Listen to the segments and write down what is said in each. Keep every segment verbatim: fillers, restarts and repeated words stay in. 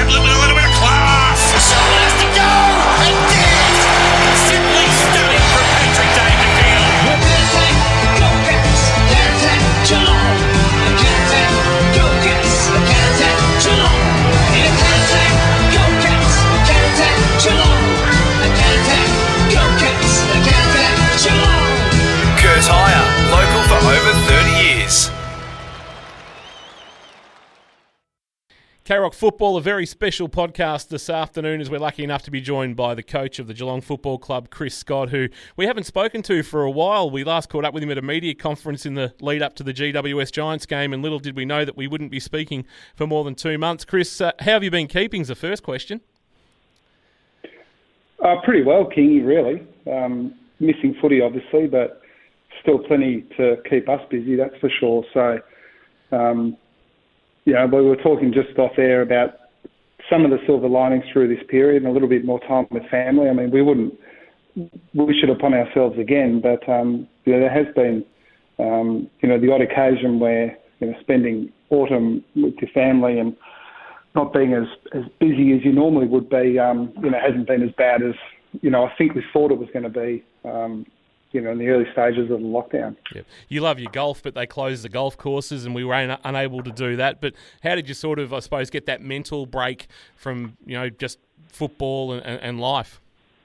with a little bit of class. Someone has to go. And did. Simply stunning from Patrick Dangerfield. Go Cats! Can't Geelong! Can't Go Cats! Can't Geelong! Can't Go Cats! Can't Geelong! Can't Go Cats! Can't Geelong! Kurt Hire, local for over thirty years. K-Rock Football, a very special podcast this afternoon as we're lucky enough to be joined by the coach of the Geelong Football Club, Chris Scott, who we haven't spoken to for a while. We last caught up with him at a media conference in the lead up to the G W S Giants game, and little did we know that we wouldn't be speaking for more than two months. Chris, uh, how have you been keeping is the first question. Uh, pretty well, Kingy, really. Um, missing footy, obviously, but still plenty to keep us busy, that's for sure. So, um, yeah, we were talking just off air about some of the silver linings through this period and a little bit more time with family. I mean, we wouldn't wish it upon ourselves again, but um, you know, there has been, um, you know, the odd occasion where, you know, spending autumn with your family and not being as, as busy as you normally would be, um, you know, hasn't been as bad as, you know, I think we thought it was going to be, um, you know, in the early stages of the lockdown. Yep. You love your golf, but they closed the golf courses and we were un- unable to do that. But how did you sort of, I suppose, get that mental break from, you know, just football and, and, and life?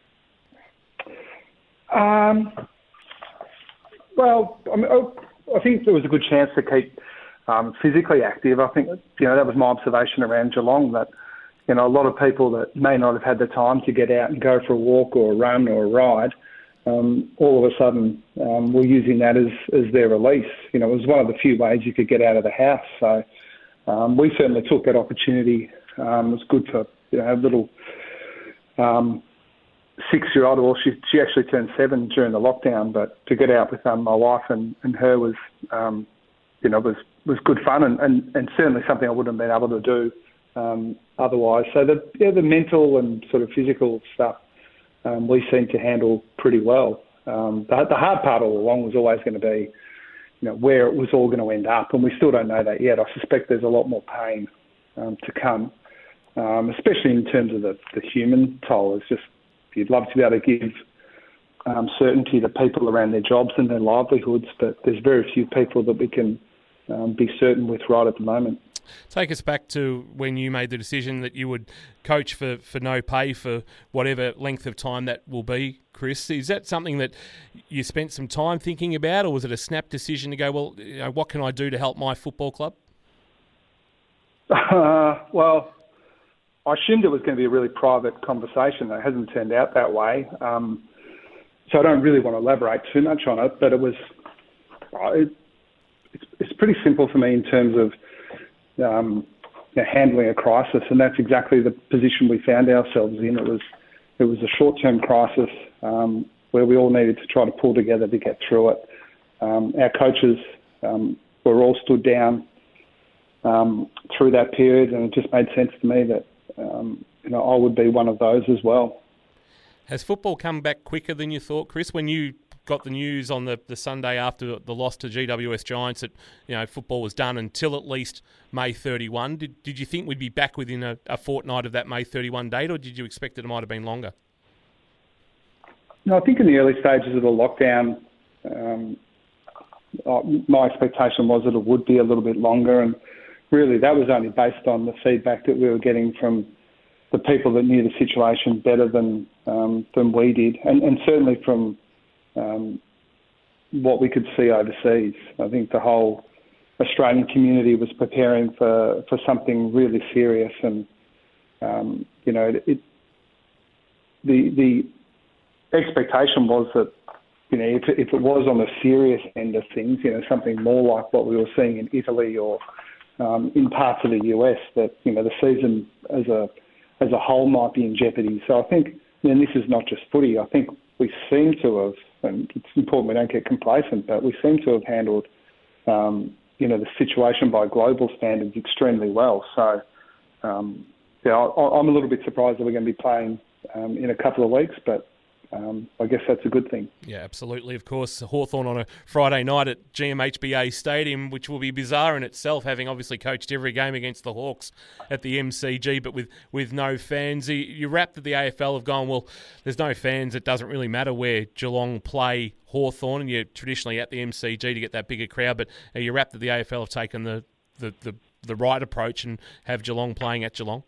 Um, well, I, mean, I think there was a good chance to keep um, physically active. I think, you know, that was my observation around Geelong, that, you know, a lot of people that may not have had the time to get out and go for a walk or a run or a ride, Um, all of a sudden, um, we're using that as, as their release. You know, it was one of the few ways you could get out of the house. So um, we certainly took that opportunity. Um, it was good for, you know, a little um, six-year-old, or she, she actually turned seven during the lockdown, but to get out with um, my wife and, and her was, um, you know, was, was good fun and, and, and certainly something I wouldn't have been able to do um, otherwise. So the, yeah, the mental and sort of physical stuff, Um, we seem to handle pretty well. Um, the, the hard part all along was always going to be, you know, where it was all going to end up, and we still don't know that yet. I suspect there's a lot more pain um, to come, um, especially in terms of the, the human toll. It's just, you'd love to be able to give um, certainty to people around their jobs and their livelihoods, but there's very few people that we can um, be certain with right at the moment. Take us back to when you made the decision that you would coach for, for no pay for whatever length of time that will be, Chris. Is that something that you spent some time thinking about, or was it a snap decision to go, well, you know, what can I do to help my football club? Uh, well, I assumed it was going to be a really private conversation. It hasn't turned out that way. Um, so I don't really want to elaborate too much on it, but it was, it, it's, it's pretty simple for me in terms of Um, you know, handling a crisis, and that's exactly the position we found ourselves in. It was it was a short-term crisis um, where we all needed to try to pull together to get through it. Um, our coaches um, were all stood down um, through that period, and it just made sense to me that um, you know, I would be one of those as well. Has football come back quicker than you thought, Chris, when you got the news on the, the Sunday after the loss to G W S Giants that, you know, football was done until at least May thirty-first? Did did you think we'd be back within a, a fortnight of that May thirty-first date, or did you expect it might have been longer? No, I think in the early stages of the lockdown, um, my expectation was that it would be a little bit longer, and really that was only based on the feedback that we were getting from the people that knew the situation better than um, than we did, and, and certainly from um, what we could see overseas. I think the whole Australian community was preparing for, for something really serious, and um, you know, it, the the expectation was that, you know, if, if it was on the serious end of things, you know, something more like what we were seeing in Italy or um, in parts of the U S, that, you know, the season as a as a whole might be in jeopardy. So I think, and this is not just footy, I think we seem to have, and it's important we don't get complacent, but we seem to have handled, um, you know, the situation by global standards extremely well. So, um, yeah, I, I'm a little bit surprised that we're going to be playing um, in a couple of weeks, but um, I guess that's a good thing. Yeah, absolutely. Of course, Hawthorn on a Friday night at G M H B A Stadium, which will be bizarre in itself, having obviously coached every game against the Hawks at the M C G, but with, with no fans. You, you wrapped at the A F L have gone, well, there's no fans. It doesn't really matter where Geelong play Hawthorn, and you're traditionally at the M C G to get that bigger crowd, but uh, you wrapped at the A F L have taken the, the, the, the right approach and have Geelong playing at Geelong.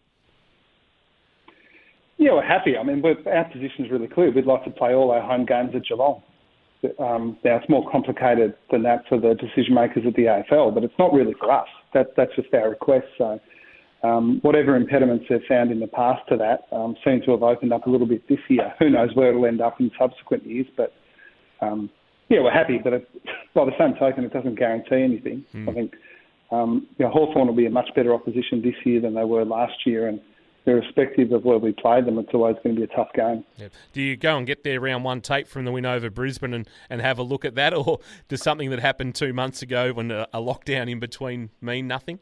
Yeah, we're happy. I mean, we're, our position is really clear. We'd like to play all our home games at Geelong. Um, now, it's more complicated than that for the decision makers at the A F L, but it's not really for us. That, that's just our request. So um, whatever impediments they've found in the past to that um, seem to have opened up a little bit this year. Who knows where it'll end up in subsequent years, but um, yeah, we're happy. But it, by the same token, it doesn't guarantee anything. Mm. I think um, you know, Hawthorn will be a much better opposition this year than they were last year, and irrespective of where we played them, it's always going to be a tough game. Yep. Do you go and get their round one tape from the win over Brisbane and, and have a look at that, or does something that happened two months ago when a, a lockdown in between mean nothing?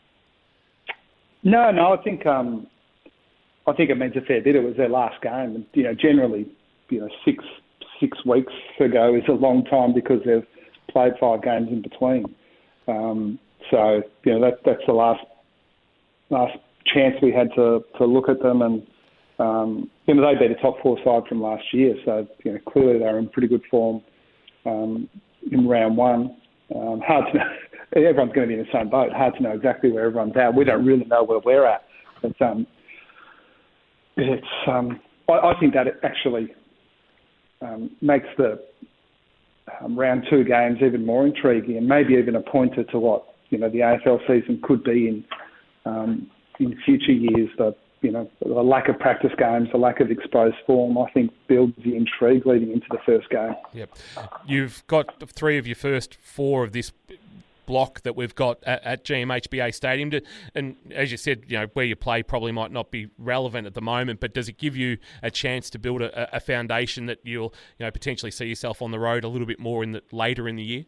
No, no, I think um, I think it means a fair bit. It was their last game, and you know, generally, you know, six six weeks ago is a long time because they've played five games in between. Um, so you know, that that's the last last. chance we had to, to look at them, and um, you know, they beat a top four side from last year, so you know, clearly they're in pretty good form um, in round one. Um, hard to know. Everyone's going to be in the same boat. Hard to know exactly where everyone's at. We don't really know where we're at. But um, it's um, I, I think that it actually um, makes the um, round two games even more intriguing, and maybe even a pointer to what you know the A F L season could be in. Um, in future years, the you know the lack of practice games, the lack of exposed form, I think builds the intrigue leading into the first game. Yep, you've got three of your first four of this block that we've got at, at G M H B A Stadium, to, and as you said, you know where you play probably might not be relevant at the moment, but does it give you a chance to build a, a foundation that you'll you know potentially see yourself on the road a little bit more in the later in the year?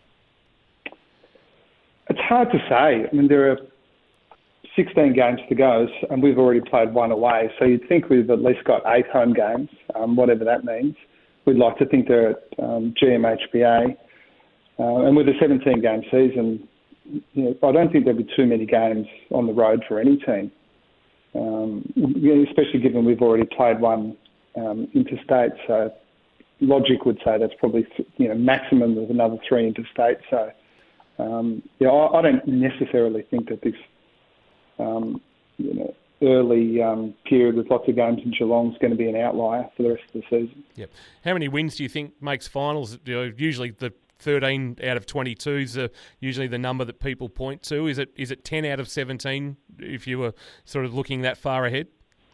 It's hard to say. I mean, there are sixteen games to go, and we've already played one away. So you'd think we've at least got eight home games, um, whatever that means. We'd like to think they're at um, G M H B A. Uh, and with a seventeen-game season, you know, I don't think there'll be too many games on the road for any team, um, especially given we've already played one um, interstate. So logic would say that's probably you know maximum of another three interstate. So um, yeah, I, I don't necessarily think that this Um, you know, early um, period with lots of games in Geelong is going to be an outlier for the rest of the season. Yep. How many wins do you think makes finals? You know, usually the thirteen out of twenty-two is uh, usually the number that people point to. Is it is it ten out of seventeen if you were sort of looking that far ahead?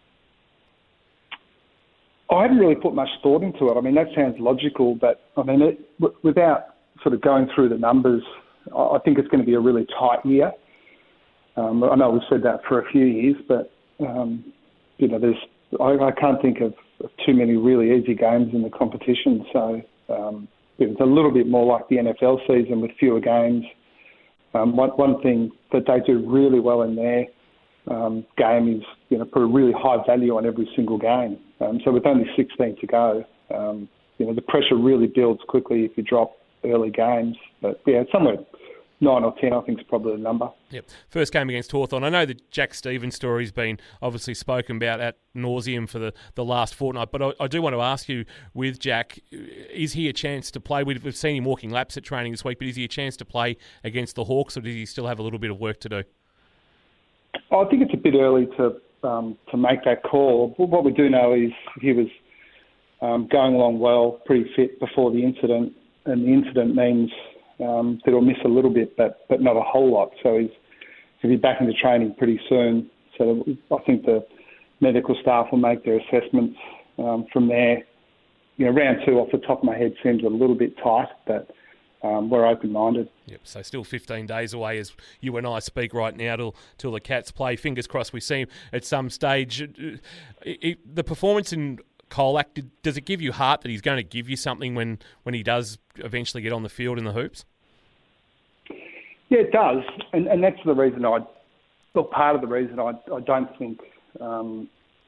I haven't really put much thought into it. I mean, that sounds logical, but I mean, it, w- without sort of going through the numbers, I, I think it's going to be a really tight year. Um, I know we've said that for a few years, but um, you know, there's I, I can't think of, of too many really easy games in the competition. So um, it's a little bit more like the N F L season with fewer games. Um, one, one thing that they do really well in their um, game is you know put a really high value on every single game. Um, so with only sixteen to go, um, you know the pressure really builds quickly if you drop early games. But yeah, somewhere nine or ten, I think, is probably the number. Yep. First game against Hawthorn. I know that Jack Stevens' story's been obviously spoken about at nauseum for the, the last fortnight, but I, I do want to ask you, with Jack, is he a chance to play? We've, we've seen him walking laps at training this week, but is he a chance to play against the Hawks, or does he still have a little bit of work to do? I think it's a bit early to um, to make that call. What we do know is he was um, going along well, pretty fit before the incident, and the incident means Um, that he'll miss a little bit, but but not a whole lot. So he's he'll be back into training pretty soon. So I think the medical staff will make their assessments um, from there. You know, round two off the top of my head seems a little bit tight, but um, we're open-minded. Yep. So still fifteen days away as you and I speak right now till till the Cats play. Fingers crossed we see him at some stage. It, it, the performance in Colac, did, does it give you heart that he's going to give you something when, when he does eventually get on the field in the hoops? Yeah, it does, and and that's the reason I, well, part of the reason I I don't think um,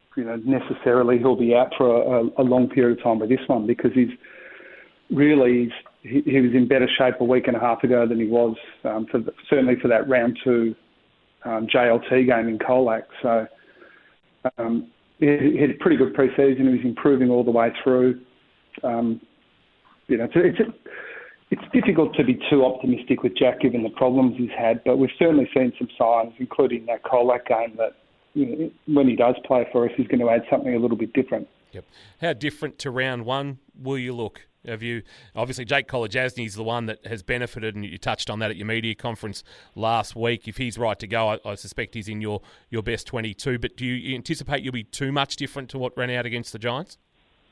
you know, necessarily he'll be out for a, a long period of time with this one, because he's really he, he was in better shape a week and a half ago than he was um, for the, certainly for that round two um, J L T game in Colac. So um, he, he had a pretty good pre-season. He was improving all the way through. Um, you know, it's, it's it's difficult to be too optimistic with Jack given the problems he's had, but we've certainly seen some signs, including that Colac game, that you know, when he does play for us, he's going to add something a little bit different. Yep. How different to round one will you look? Have you obviously Jake Kolodjasny is the one that has benefited, and you touched on that at your media conference last week. If he's right to go, I, I suspect he's in your, your best twenty-two. But do you anticipate you'll be too much different to what ran out against the Giants?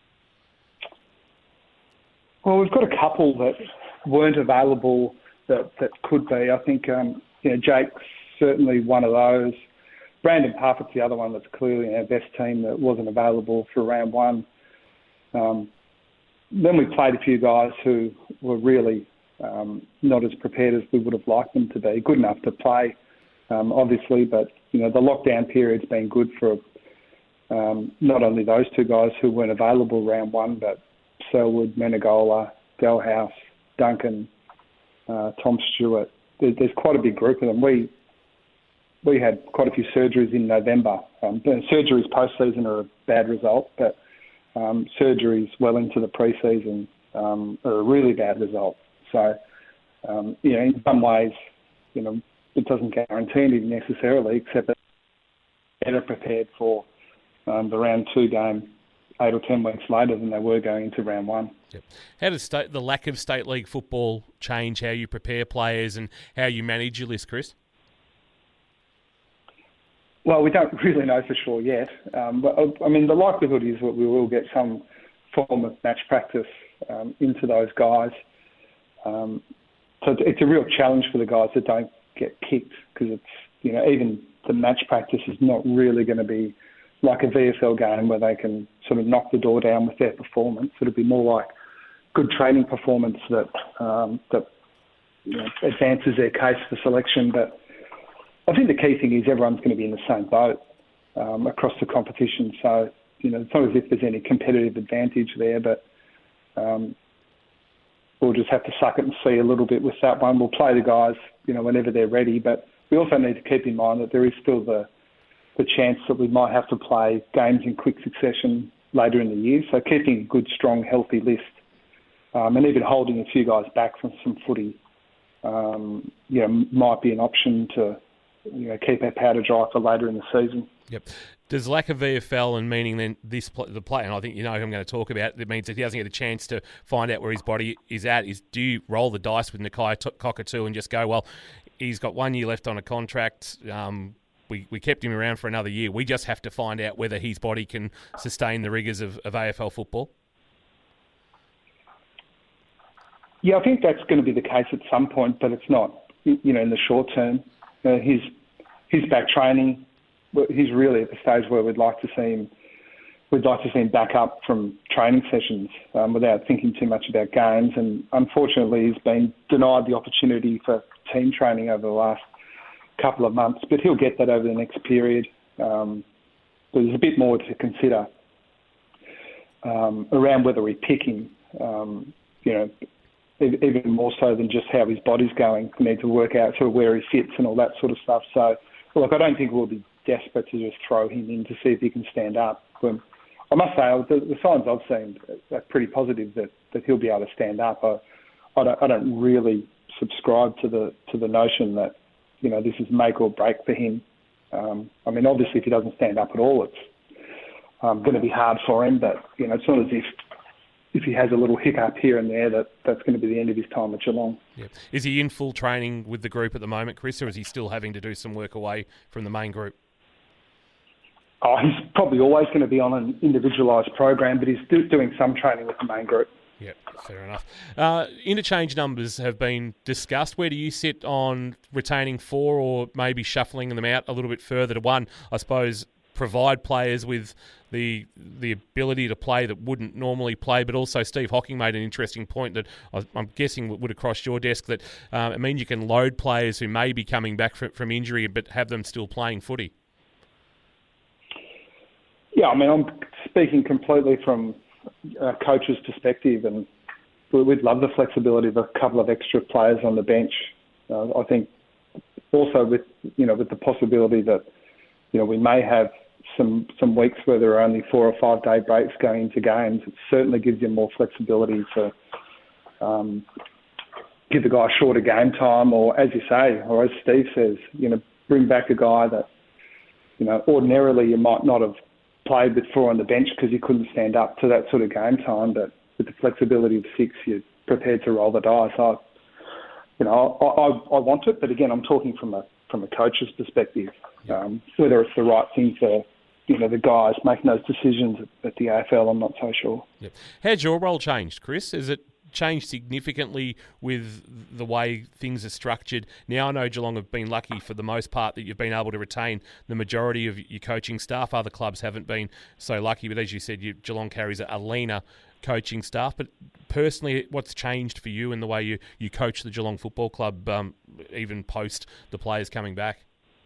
Well, we've got a couple that weren't available that, that could be. I think um, you know Jake's certainly one of those. Brandon Parfitt's the other one that's clearly in our best team that wasn't available for round one. Um, then we played a few guys who were really um, not as prepared as we would have liked them to be. Good enough to play, um, obviously, but you know the lockdown period's been good for um, not only those two guys who weren't available round one, but Selwood, Menegola, Delhouse, Duncan, uh, Tom Stewart. There, there's quite a big group of them. We we had quite a few surgeries in November. Um, surgeries post-season are a bad result, but um, surgeries well into the pre-season um, are a really bad result. So, um, you know, in some ways, you know, it doesn't guarantee anything necessarily, except that they're better prepared for um, the round two game eight or ten weeks later than they were going into round one. Yep. How does state, the lack of state league football change how you prepare players and how you manage your list, Chris? Well, we don't really know for sure yet. Um, but I mean, the likelihood is that we will get some form of match practice um, into those guys. Um, so it's a real challenge for the guys that don't get picked, because it's, you know, even the match practice is not really going to be like a V F L game where they can sort of knock the door down with their performance. It'll be more like good training performance that um, that you know, advances their case for selection. But I think the key thing is everyone's going to be in the same boat um, across the competition. So, you know, it's not as if there's any competitive advantage there, but um, we'll just have to suck it and see a little bit with that one. We'll play the guys, you know, whenever they're ready, but we also need to keep in mind that there is still the the chance that we might have to play games in quick succession later in the year. So keeping a good, strong, healthy list um, and even holding a few guys back from some footy, um, you know, might be an option to, you know, keep our powder dry for later in the season. Yep. Does lack of V F L and meaning then this the player, and I think you know who I'm going to talk about, it means that he doesn't get a chance to find out where his body is at, is do you roll the dice with Nakia Cockatoo and just go, well, he's got one year left on a contract, um, We we kept him around for another year. We just have to find out whether his body can sustain the rigours of, of A F L football? Yeah, I think that's going to be the case at some point, but it's not, you know, in the short term. Uh, he's, he's back training. He's really at the stage where we'd like to see him, we'd like to see him back up from training sessions um, without thinking too much about games. And unfortunately, he's been denied the opportunity for team training over the last couple of months, but he'll get that over the next period. Um, there's a bit more to consider um, around whether we pick him, um, you know, even more so than just how his body's going. We need to work out sort of where he fits and all that sort of stuff. So, look, I don't think we'll be desperate to just throw him in to see if he can stand up. But I must say, the, the signs I've seen are pretty positive that, that he'll be able to stand up. I, I, don't, I don't really subscribe to the to the notion that, you know, this is make or break for him. Um, I mean, obviously, if he doesn't stand up at all, it's um, going to be hard for him. But, you know, it's not as if if he has a little hiccup here and there that that's going to be the end of his time at Geelong. Yeah. Is he in full training with the group at the moment, Chris, or is he still having to do some work away from the main group? Oh, he's probably always going to be on an individualised program, but he's do, doing some training with the main group. Yeah, fair enough. Uh, interchange numbers have been discussed. Where do you sit on retaining four or maybe shuffling them out a little bit further to one, I suppose, provide players with the the ability to play that wouldn't normally play, but also Steve Hocking made an interesting point that I'm guessing would have crossed your desk, that um, it means you can load players who may be coming back from, from injury but have them still playing footy. Yeah, I mean, I'm speaking completely from a coach's perspective, and we'd love the flexibility of a couple of extra players on the bench. Uh, I think also with, you know, with the possibility that, you know, we may have some some weeks where there are only four or five day breaks going into games. It certainly gives you more flexibility to um, give the guy shorter game time, or as you say, or as Steve says, you know, bring back a guy that, you know, ordinarily you might not have played before on the bench because you couldn't stand up to that sort of game time, but with the flexibility of six, you're prepared to roll the dice. I, you know, I, I, I want it, but again, I'm talking from a from a coach's perspective. Um, whether it's the right thing for, you know, the guys making those decisions at, at the A F L, I'm not so sure. Yep. How's your role changed, Chris? Is it changed significantly with the way things are structured? Now I know Geelong have been lucky for the most part that you've been able to retain the majority of your coaching staff. Other clubs haven't been so lucky, but as you said, you, Geelong carries a, a leaner coaching staff. But personally, what's changed for you in the way you, you coach the Geelong Football Club, um, even post the players coming back?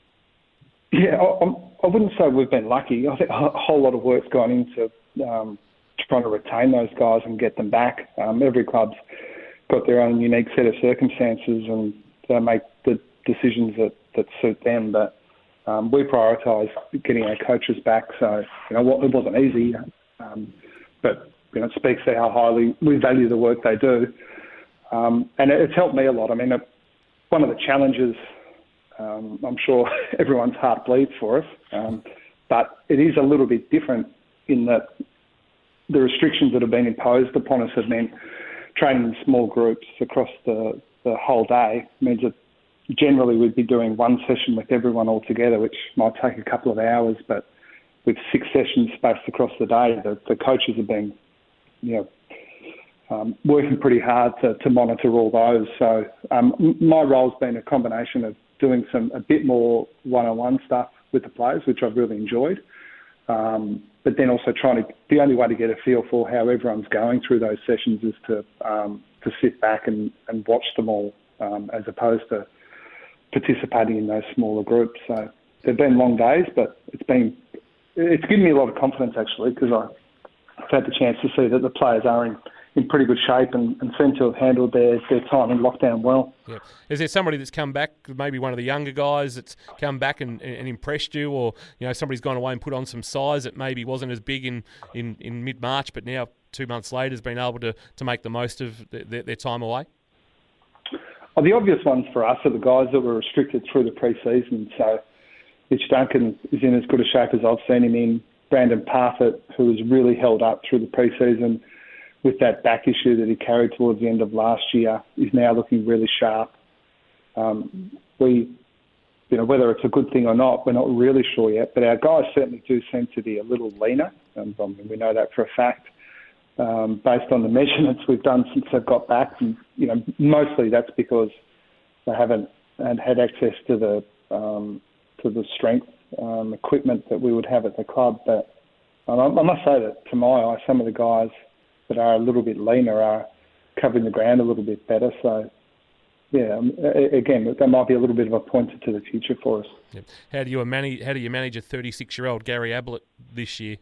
Yeah, I, I wouldn't say we've been lucky. I think a whole lot of work's gone into um, trying to retain those guys and get them back. Um, every club's got their own unique set of circumstances, and they make the decisions that, that suit them. But um, we prioritise getting our coaches back. So, you know, it wasn't easy, um, but you know, it speaks to how highly we value the work they do. Um, and it, it's helped me a lot. I mean, it, one of the challenges, um, I'm sure everyone's heart bleeds for us, um, but it is a little bit different in that the restrictions that have been imposed upon us have meant training in small groups across the, the whole day means that generally we'd be doing one session with everyone all together, which might take a couple of hours, but with six sessions spaced across the day, the, the coaches have been, you know, um, working pretty hard to, to monitor all those. So um, my role's been a combination of doing some a bit more one-on-one stuff with the players, which I've really enjoyed. Um, but then also trying to, the only way to get a feel for how everyone's going through those sessions is to um, to sit back and, and watch them all, um, as opposed to participating in those smaller groups. So they've been long days, but it's been, it's given me a lot of confidence actually, because I've had the chance to see that the players are in, in pretty good shape and, and seem to have handled their, their time in lockdown well. Yeah. Is there somebody that's come back, maybe one of the younger guys that's come back and, and impressed you, or you know somebody's gone away and put on some size that maybe wasn't as big in, in, in mid-March, but now two months later has been able to, to make the most of their, their time away? Well, the obvious ones for us are the guys that were restricted through the pre-season. So Mitch Duncan is in as good a shape as I've seen him in. Brandon Parfitt, who was really held up through the pre-season with that back issue that he carried towards the end of last year, is now looking really sharp. Um, we, you know, whether it's a good thing or not, we're not really sure yet, but our guys certainly do seem to be a little leaner, and I mean, we know that for a fact, um, based on the measurements we've done since they've got back. And, you know, mostly that's because they haven't had, had access to the um, to the strength um, equipment that we would have at the club. But um, I, I must say that, to my eye, some of the guys that are a little bit leaner are covering the ground a little bit better. So, yeah, um, again, that might be a little bit of a pointer to the future for us. Yep. How do you manage? How do you manage a thirty-six-year-old Gary Ablett this year?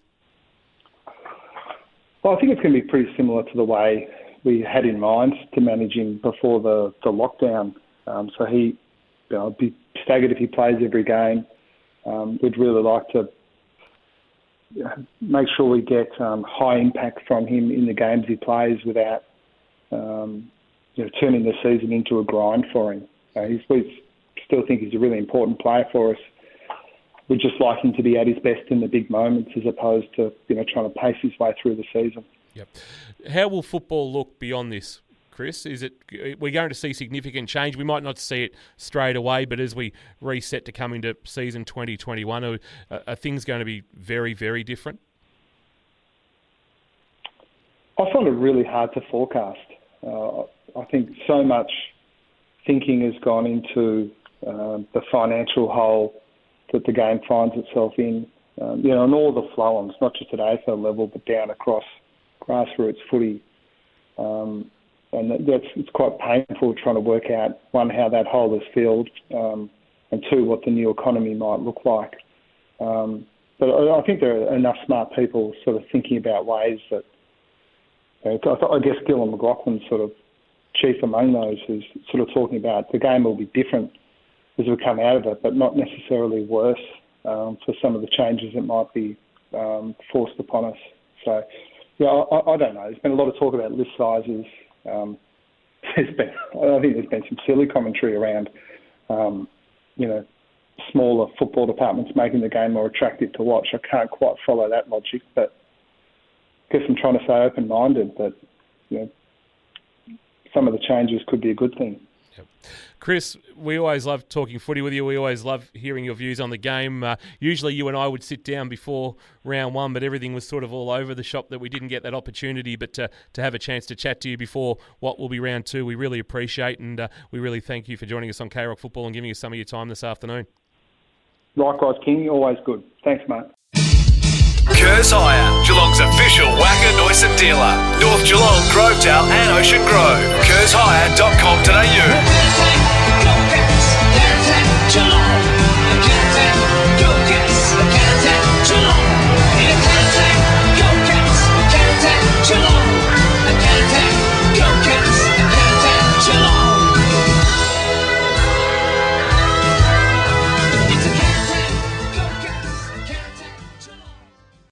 Well, I think it's going to be pretty similar to the way we had in mind to manage him before the, the lockdown. Um, so he, you know, be staggered if he plays every game. Um, we'd really like to make sure we get um, high impact from him in the games he plays without, um, you know, turning the season into a grind for him. Uh, he's, we still think he's a really important player for us. We'd just like him to be at his best in the big moments, as opposed to, you know, trying to pace his way through the season. Yep. How will football look beyond this, Chris? Is it we're going to see significant change? We might not see it straight away, but as we reset to come into season twenty twenty-one, are, are things going to be very, very different? I find it really hard to forecast. Uh, I think so much thinking has gone into uh, the financial hole that the game finds itself in, um, you know, and all the flow-ons, not just at A F L level, but down across grassroots footy. Um, and that's it's quite painful trying to work out, one, how that hole is filled, um, and two, what the new economy might look like. Um, but I, I think there are enough smart people sort of thinking about ways that, you know, I, I guess Gillon McLachlan's sort of chief among those, who's sort of talking about the game will be different as we come out of it, but not necessarily worse um, for some of the changes that might be um, forced upon us. So, yeah, I, I don't know. There's been a lot of talk about list sizes. Um, there's been, I think there's been some silly commentary around, um, you know, smaller football departments making the game more attractive to watch. I can't quite follow that logic, but I guess I'm trying to stay open-minded that, you know, some of the changes could be a good thing. Yep. Chris, we always love talking footy with you. We always love hearing your views on the game. Uh, usually you and I would sit down before round one, but everything was sort of all over the shop that we didn't get that opportunity. But to, to have a chance to chat to you before what will be round two, we really appreciate, and uh, we really thank you for joining us on K-Rock Football and giving us some of your time this afternoon. Likewise, King. Always good. Thanks, mate. Kerrs Hire, Geelong's official Wacker Neuson dealer. North Geelong, Grovedale and Ocean Grove. kerrs hire dot com dot a u. Geelong.